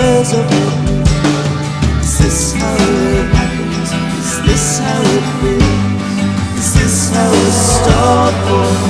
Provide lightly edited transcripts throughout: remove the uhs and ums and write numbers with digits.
cares about me? Is this how it is? Is this how it feels? Is this how a star born?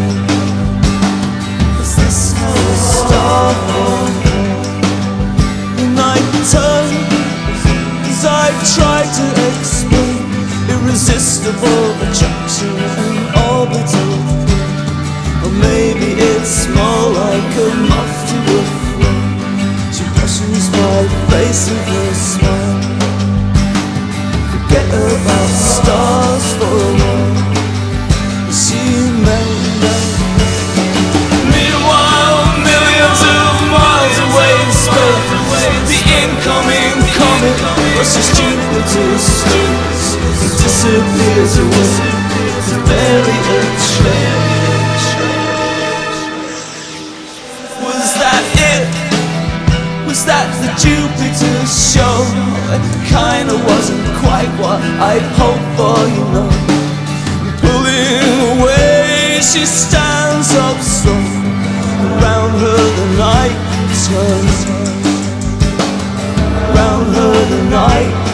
Is this how a star born? And I turn as I try to explain irresistible attraction and orbital pain. Or maybe it's more like a moth to a flame. She brushes my face with her smile. Forget about stars for a while. She may know. Meanwhile, millions of miles away in space, the incoming comet rushes Jupiter's space and disappears away to bury a trail. Was that it? Was that the Jupiter show? It kinda wasn't quite what I'd hoped for, you know. Pulling away, she stands up slow. Around her the night turns. Around her the night